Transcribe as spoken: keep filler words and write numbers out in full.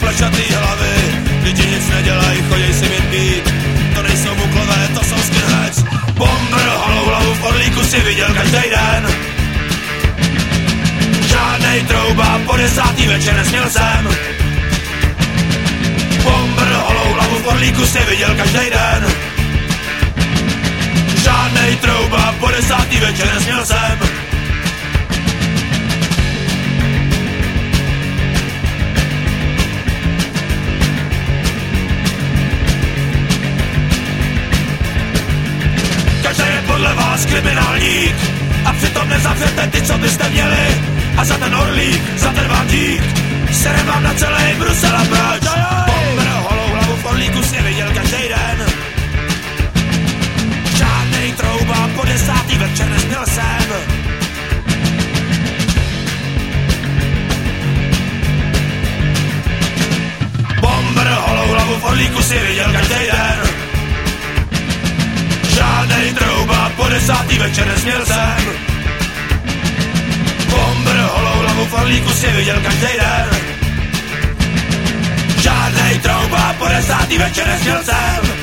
plešatý hlavy, lidi nic nedělají, choděj si mít být. To nejsou buklové, to jsou skinheads. Bomber, holou hlavu v Orlíku si viděl každý den. Žádnej trouba, po desátý večer nesměl jsem. Bomber, holou hlavu v Orlíku si viděl každý den. Žádnej trouba, po desátý večer nesměl jsem. Každý je podle vás kriminálník a přitom nezavřete ty, co byste měli. A za ten Orlík, za ten vám dík, serem vám na celý Brusel a proč? Bomber, holou hlavu v Orlíku si viděl každý den. Žádnej trouba, po desátý večer nesměl jsem. Bomber, holou hlavu v Orlíku si viděl každý den. Žádnej trouba, po desátý večer nesměl jsem. Bomber, holou hlavu v Orlíku si viděl každý den. Žádnej trouba, po desátý večer nesměl jsem.